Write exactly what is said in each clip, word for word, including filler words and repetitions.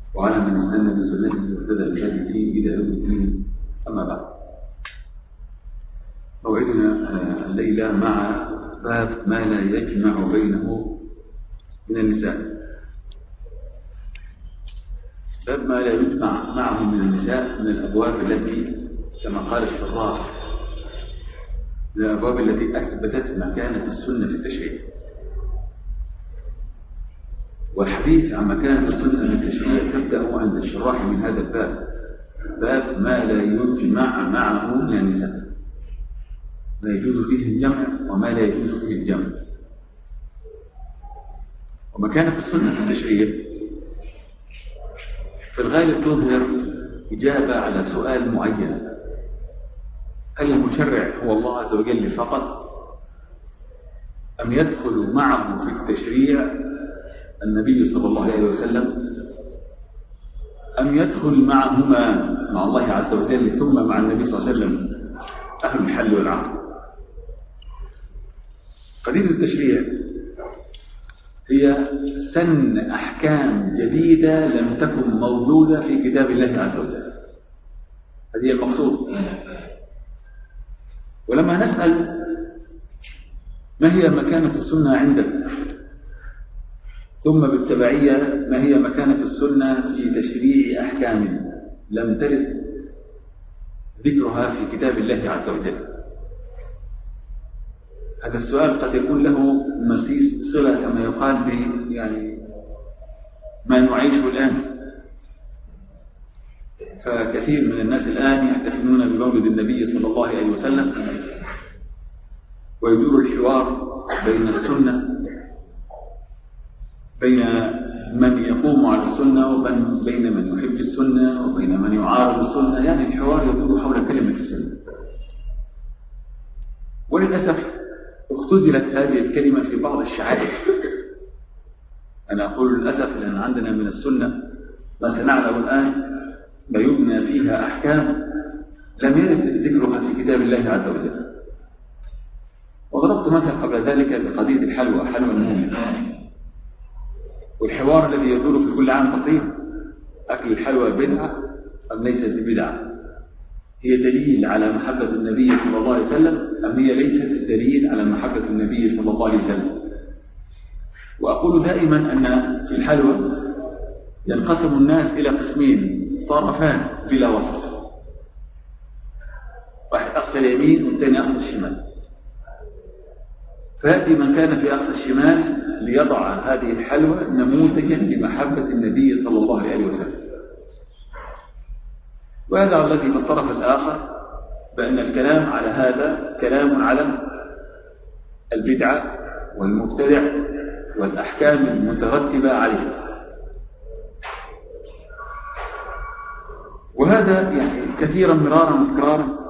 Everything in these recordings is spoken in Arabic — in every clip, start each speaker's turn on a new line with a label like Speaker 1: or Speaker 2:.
Speaker 1: وعلى من استنى بسنته واهتدى بهديه إلى يوم الدين. أما بعد، موعدنا الليلة مع باب ما لا يجمع بينه من النساء. باب ما لا يجمع معه من النساء من الأبواب التي كما قال الشراح من الأبواب التي أثبتت مكانة السنة في التشريع. والحديث عن مكانة السنة في التشريع تبدأ عند الشراح من هذا الباب، باب ما لا يجمع معه من النساء، ما يجوز فيه الجمع وما لا يجوز فيه الجمع. ومكانة السنة في التشريع في الغالب تظهر إجابة على سؤال معين: هل المشرع هو الله عز وجل فقط، أم يدخل معه في التشريع النبي صلى الله عليه وسلم، أم يدخل معهما مع الله عز وجل ثم مع النبي صلى الله عليه وسلم أهل الحل والعقد؟ قضية التشريع هي سن أحكام جديدة لم تكن موجودة في كتاب الله عز وجل، هذه المقصود. ولما نسأل ما هي مكانة السنة عندك، ثم بالتبعية ما هي مكانة السنة في تشريع أحكام لم ترد ذكرها في كتاب الله عز وجل، هذا السؤال قد يكون له مسيس صلة كما يقال ب يعني ما نعيشه الآن. فكثير من الناس الآن يحتفلون بمولد النبي صلى الله عليه وسلم، ويدور الحوار بين السنة بين من يقوم على السنة وبين من يحب السنة وبين من يعارض السنة، يعني الحوار يدور حول كلمة السنة. وللأسف اختزلت هذه الكلمة في بعض الشعائر. أنا أقول للأسف لأن عندنا من السنة ما سنعلم الآن ما يبنى فيها أحكام لم يرد ذكرها في كتاب الله عز وجل. وضربت مثل قبل ذلك بقضية الحلوى، حلوى المؤمن، والحوار الذي يدور في كل عام تقريبا: أكل الحلوى بدعة أم ليست ببدعة؟ هي دليل على محبة النبي صلى الله عليه وسلم أم هي ليست دليل على محبة النبي صلى الله عليه وسلم؟ وأقول دائما أن في الحلوى ينقسم الناس إلى قسمين طرفان بلا وسط، واحد أقصى اليمين والثاني أقصى الشمال. فيأتي من كان في أقصى الشمال ليضع هذه الحلوى نموذجا لمحبة النبي صلى الله عليه وسلم، وهذا الذي في الطرف الآخر بأن الكلام على هذا كلام على البدعة والمبتدع والأحكام المترتبة عليه. وهذا يعني كثيرا مرارا وتكرارا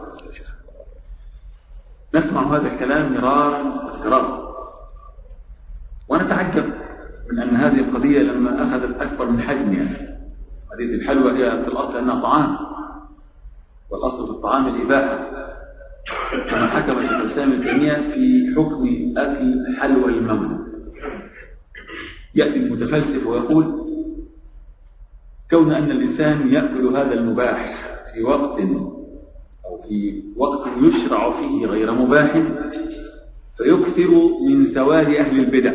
Speaker 1: نسمع هذا الكلام مرارا وتكرارا، ونتعجب من أن هذه القضية لما أخذت أكبر من حجمها. قضية الحلوى هي في الأصل أنها طعام، والأصل في الطعام الإباحة، كما حكم شيخ الإسلام ابن تيمية في حكم أكل حلوى المولد. يأتي المتفلسف ويقول: كون أن الإنسان يأكل هذا المباح في وقت أو في وقت يشرع فيه غير مباح فيكثر من سواد أهل البدع.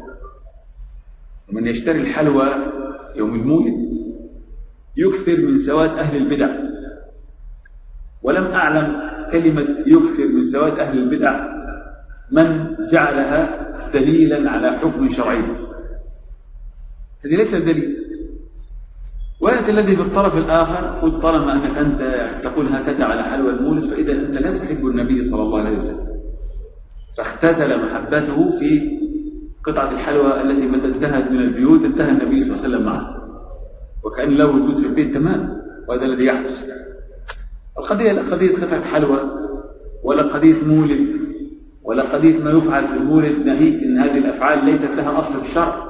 Speaker 1: ومن يشتري الحلوى يوم المولد يكثر من سواد أهل البدع. ولم أعلم كلمة يكثر من سواد أهل البدع من جعلها دليلا على حكم شرعي، هذه ليست دليل. ويأتي الذي في الطرف الآخر: قل طالما أنك أنت تقول هكذا على حلوى المولد فإذا أنت لا تحب النبي صلى الله عليه وسلم. فاختتل محبته في قطعة الحلوى التي متى انتهت من البيوت انتهى النبي صلى الله عليه وسلم معه، وكأن له وجود في البيت تمام. وهذا الذي يحدث. القضية لا قضية قطعة حلوى ولا قضية مولد ولا قضية ما يفعل في المولد، ناهيك أن هذه الأفعال ليست لها أصل في الشرع،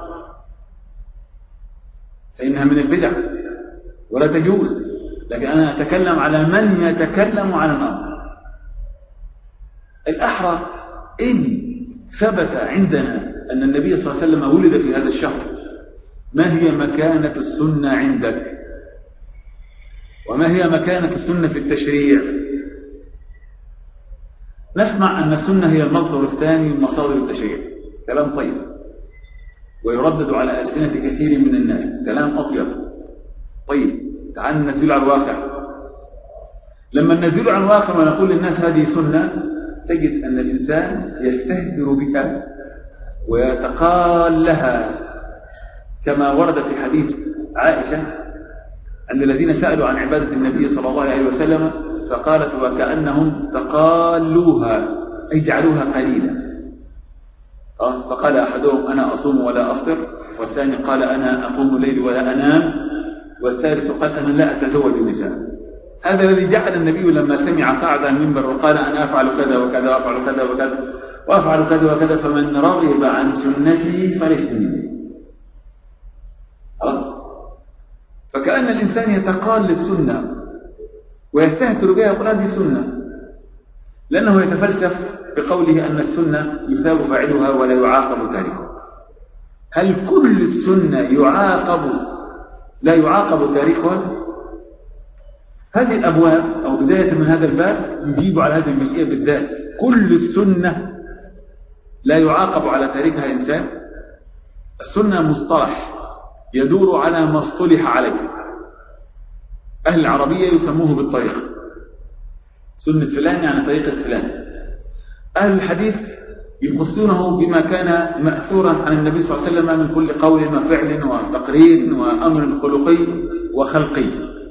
Speaker 1: فإنها من البدع ولا تجوز. لكن أنا أتكلم على من يتكلم على الأمر. الأحرى إن ثبت عندنا أن النبي صلى الله عليه وسلم ولد في هذا الشهر ما هي مكانة السنة عندك؟ وما هي مكانة السنة في التشريع؟ نسمع أن السنة هي المصدر الثاني من مصادر التشريع، كلام طيب ويردد على ألسنة كثير من الناس، كلام أطيب طيب. تعال ننزل على الواقع. لما ننزل على الواقع ونقول للناس هذه سنة، تجد أن الإنسان يستهتر بها ويتقال لها، كما ورد في حديث عائشة أن الذين سألوا عن عبادة النبي صلى الله عليه وسلم فقالت وكأنهم تقالوها، أي جعلوها قليلا. فقال أحدهم أنا أصوم ولا أفطر، والثاني قال أنا أقوم الليل ولا أنام، والثالث قال أنا لا أتزوج النساء. هذا الذي جعل النبي لما سمع صعد المنبر وقال أنا أفعل كذا وكذا وأفعل كذا وكذا وأفعل كذا وكذا فمن رغب عن سنتي فليس مني. فكأن الإنسان يتقال للسنة ويستهتر بها يقول هذه سنة، لأنه يتفلسف بقوله أن السنة يثاب فاعلها ولا يعاقب تاركها. هل كل السنة يعاقب لا يعاقب تاركها؟ هذه الأبواب أو بداية من هذا الباب يجيب على هذه الجزئية بالذات. كل السنة لا يعاقب على تاركها إنسان. السنة مصطلح يدور على ما اصطلح عليه. أهل العربية يسموه بالطريقة، سنة فلان يعني طريقة فلان. أهل الحديث يخصونه بما كان مأثورا عن النبي صلى الله عليه وسلم من كل قول وفعل وتقرير وأمر خلقي وخلقي.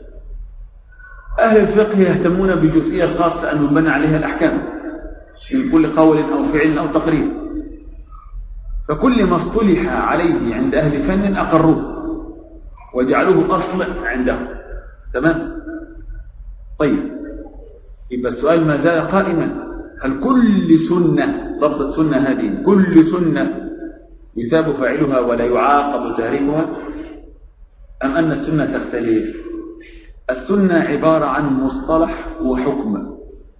Speaker 1: أهل الفقه يهتمون بالجزئية الخاصة أن يبنى عليها الأحكام من كل قول أو فعل أو تقرير. فكل ما اصطلح عليه عند أهل فن أقروه وجعلوه أصل عندهم. تمام؟ طيب، يبقى السؤال ما زال قائما: هل كل سنة، ضبط السنة هذه، كل سنة يثاب فاعلها ولا يعاقب تاركها، أم أن السنة تختلف؟ السنة عبارة عن مصطلح وحكم.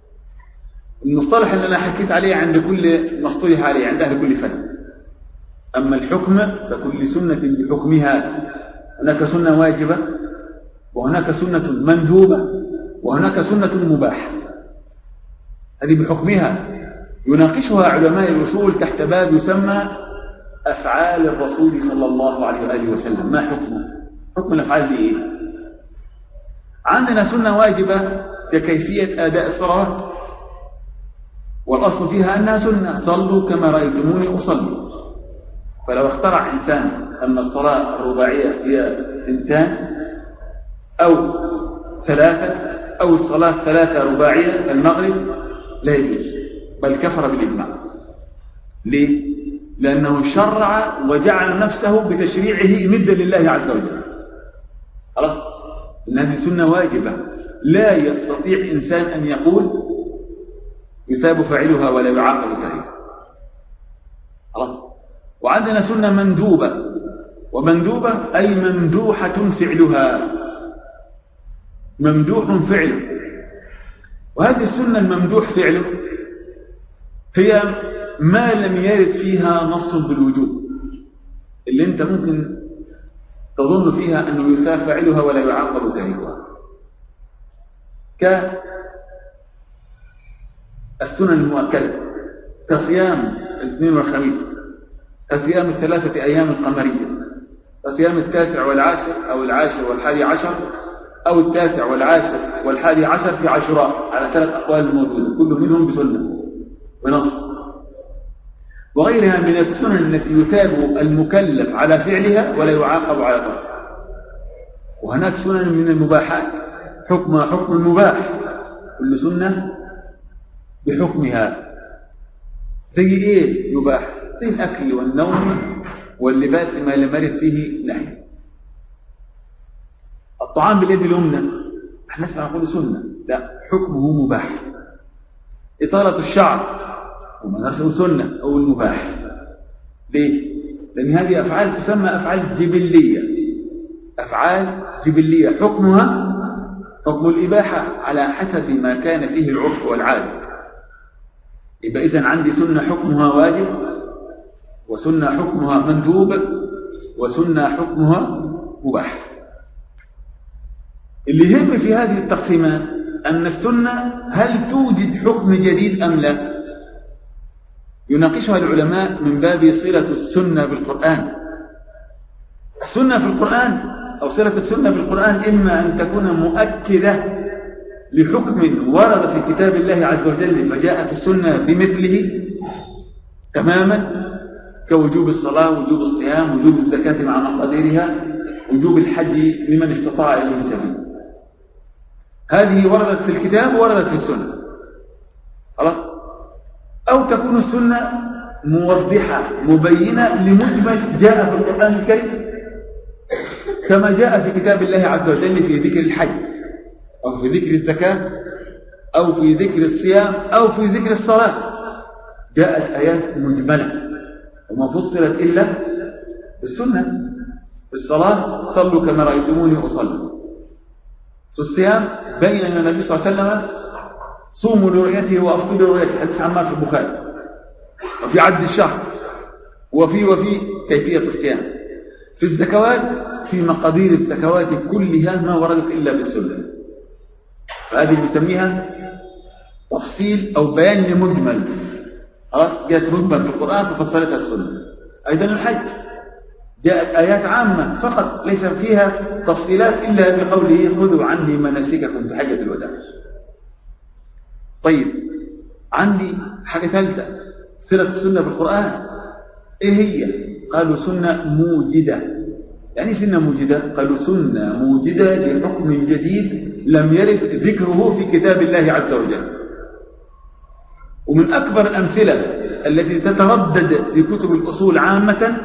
Speaker 1: المصطلح اللي أنا حكيت عليه عند كل مصطلح عليه عند أهل كل فن. أما الحكم فكل سنة بحكمها. هناك سنة واجبة، وهناك سنة مندوبة، وهناك سنة مباحة. هذه بحكمها يناقشها علماء الأصول تحت باب يسمى أفعال الرسول صلى الله عليه وآله وسلم. ما حكمه؟ حكم الأفعال دي إيه؟ عندنا سنة واجبة ككيفية أداء الصلاة، والأصل فيها أنها سنة: صلوا كما رأيتموني أصلي. فلو اخترع إنسان أن الصلاة الرباعية هي اثنتان أو ثلاثة أو الصلاة ثلاثة رباعية كالمغرب لا يجوز، بل كفر بالإجماع. ليه؟ لأنه شرع وجعل نفسه بتشريعه مدا لله عز وجل. خلاص؟ إن هذه سنة واجبة لا يستطيع إنسان أن يقول يثاب فاعلها ولا يعاقب تاركها. خلاص؟ وعندنا سنة مندوبة، ومندوبة أي ممدوحة فعلها، ممدوح فعله. وهذه السنة الممدوح فعله هي ما لم يرد فيها نص بالوجوب، اللي انت ممكن تظن فيها أنه يثاب فاعلها ولا يعاقب تاركها، كالسنن المؤكدة كصيام الاثنين والخميس، كصيام الثلاثة أيام القمرية، كصيام التاسع والعاشر أو العاشر والحادي عشر أو التاسع والعاشر والحادي عشر في عاشوراء، على ثلاث أقوال موجودة كل منهم بسنة ونص. وغيرها من السنن التي يثاب المكلف على فعلها ولا يعاقب على تركها. وهناك سنن من المباحات حكمها حكم المباح، كل سنة بحكمها. زي إيه يباح؟ زي الأكل والنوم واللباس ما لم يرد فيه نهي. الطعام باليد اليمنى احنا نسمع نقول سنة، لا، حكمه مباح. إطالة الشعر ومناسه سنة أو المباح. ليه؟ لأن هذه أفعال تسمى أفعال جبلية، أفعال جبلية حكمها حكم الإباحة على حسب ما كان فيه العرف والعادة. يبقى إذن عندي سنة حكمها واجب، وسنة حكمها مندوب، وسنة حكمها مباح. اللي يهم في هذه التقسيمات أن السنة هل توجد حكم جديد أم لا؟ يناقشها العلماء من باب صلة السنة بالقرآن. السنة في القرآن أو صلة السنة بالقرآن إما أن تكون مؤكدة لحكم ورد في كتاب الله عز وجل فجاءت السنة بمثله تماما، كوجوب الصلاة، وجوب الصيام، وجوب الزكاة مع مقاديرها، وجوب الحج لمن استطاع إليه سبيل. هذه وردت في الكتاب ووردت في السنة، خلاص. أو تكون السنة موضحة مبينة لمجمل جاء في القرآن الكريم، كما جاء في كتاب الله عز وجل في ذكر الحج، أو في ذكر الزكاة، أو في ذكر الصيام، أو في ذكر الصلاة. جاءت آيات مجملة وما فصلت إلا بالسنة. في الصلاة صلوا كما رأيتموني أصلي. في الصيام بين النبي صلى الله عليه وسلم صوموا لرؤيته وأفطروا لرؤيته، حديث عمار في البخاري. وفي عد الشهر، وفي وفي كيفية الصيام. في الزكوات في مقادير الزكوات كلها ما وردت إلا بالسنة. فهذه نسميها تفصيل أو بيان لمجمل، خلاص. جاءت مجمل في القرآن ففصلتها السنة. أيضا الحج جاءت آيات عامة فقط ليس فيها تفصيلات إلا بقوله خذوا عني مناسككم في حجة الوداع. طيب، عندي حاجة ثالثة صلة السنة بالقرآن. إيه هي؟ قالوا سنة موجدة. يعني سنة موجدة؟ قالوا سنة موجدة لحكم جديد لم يرد ذكره في كتاب الله عز وجل. ومن أكبر الأمثلة التي تتردد في كتب الأصول عامة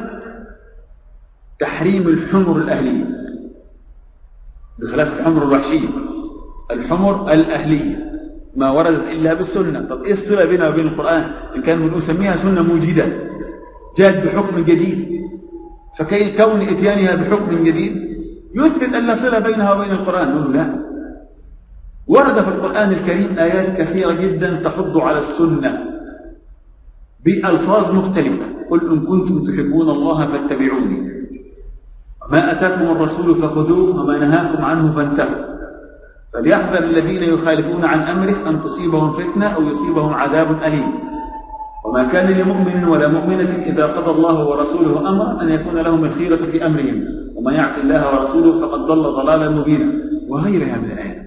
Speaker 1: تحريم الحمر الأهلية، بخلاف الحمر الوحشية. الحمر الأهلية ما وردت إلا بالسنة. طب إيه الصلة بينها وبين القرآن؟ إن كان من نسميها سنة موجدة جاءت بحكم جديد، فكي كون إتيانها بحكم جديد يثبت أن لا صلة بينها وبين القرآن. نقول لا، ورد في القرآن الكريم آيات كثيرة جدا تحض على السنة بألفاظ مختلفة. قل إن كنتم تحبون الله فاتبعوني، ما أتاكم الرسول فخذوه وما نهاكم عنه فانتهوا، فليحذر الذين يخالفون عن أمره أن تصيبهم فتنة أو يصيبهم عذاب أليم، وما كان لمؤمن ولا مؤمنة إذا قضى الله ورسوله أمرا أن يكون لهم الخيرة في أمرهم، ومن يعص الله ورسوله فقد ضل ضلالا مبينا، وغيرها من الآيات.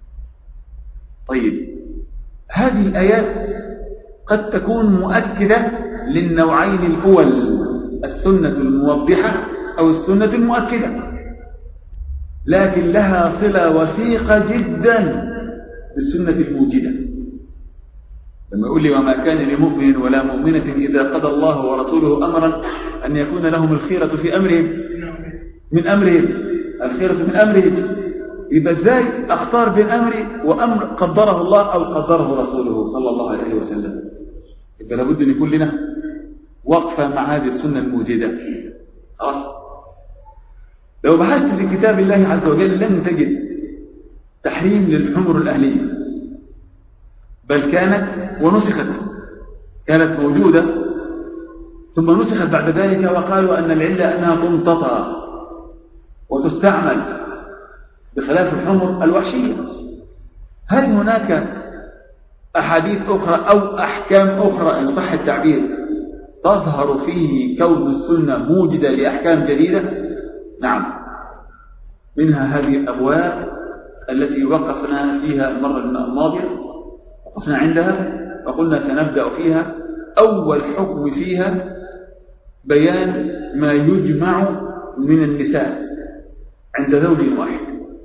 Speaker 1: طيب، هذه الآيات قد تكون مؤكدة للنوعين الأول، السنة الموضحة أو السنة المؤكدة، لكن لها صلة وثيقة جدا بالسنة الموجدة. لما يقول لي وما كان لمؤمن ولا مؤمنة إذا قضى الله ورسوله أمرا أن يكون لهم الخيرة في أمرهم من أمرهم الخيرة من أمرهم، يبقى ازاي اختار بين أمري وأمر قدره الله أو قدره رسوله صلى الله عليه وسلم؟ يبقى لابد أن يكون لنا وقفة مع هذه السنة الموجدة. خلاص، لو بحثت في كتاب الله عز وجل لن تجد تحريم للحمر الأهلية، بل كانت ونسخت، كانت موجودة ثم نسخت بعد ذلك، وقالوا أن العلة أنها تمتطى وتستعمل بخلاف الحمر الوحشية. هل هناك أحاديث أخرى أو أحكام أخرى إن صح التعبير تظهر فيه كون السنة موجدة لأحكام جديدة؟ نعم، منها هذه الأبواب التي وقفنا فيها المرة الماضية، وقفنا عندها وقلنا سنبدأ فيها. أول حكم فيها بيان ما يجمع من النساء عند زوج واحد.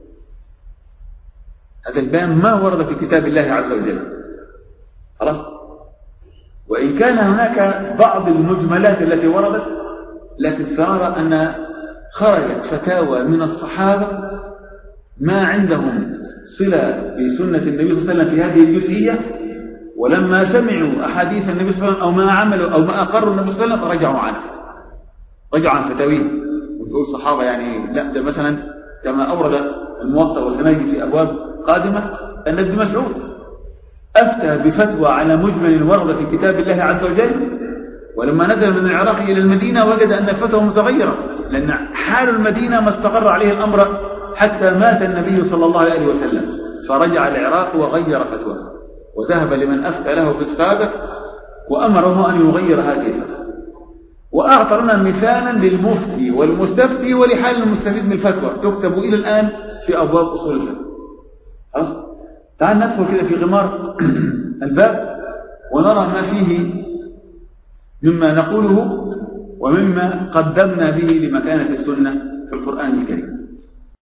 Speaker 1: هذا البيان ما ورد في كتاب الله عز وجل، خلاص. وإن كان هناك بعض المجملات التي وردت، لكن صار أن خرجت فتاوى من الصحابة ما عندهم صلة بسنة النبي صلى الله عليه وسلم في هذه الجزئية، ولما سمعوا أحاديث النبي صلى الله عليه وسلم أو ما عملوا أو ما أقروا النبي صلى الله عليه وسلم رجعوا عنه، رجعوا عن فتاويه. وتقول صحابة يعني لا، ده مثلا كما أورد الموطأ وسنجد في أبواب قادمة أن ابن مسعود أفتى بفتوى على مجمل ورد في كتاب الله عز وجل، ولما نزل من العراق إلى المدينة وجد أن الفتوى متغيرة، لأن حال المدينة ما استقر عليه الأمر حتى مات النبي صلى الله عليه وسلم، فرجع العراق وغير فتواه وذهب لمن أفتى له في السابق وأمره أن يغير هذه الفتوى، وأعطى لنا مثالا للمفتي والمستفتي ولحال المستفيد من الفتوى تكتب إلى الآن في أبواب أصول الفقه. خلاص، تعال ندخل كده في غمار الباب ونرى ما فيه مما نقوله ومما قدمنا به لمكانة السنة في القرآن الكريم.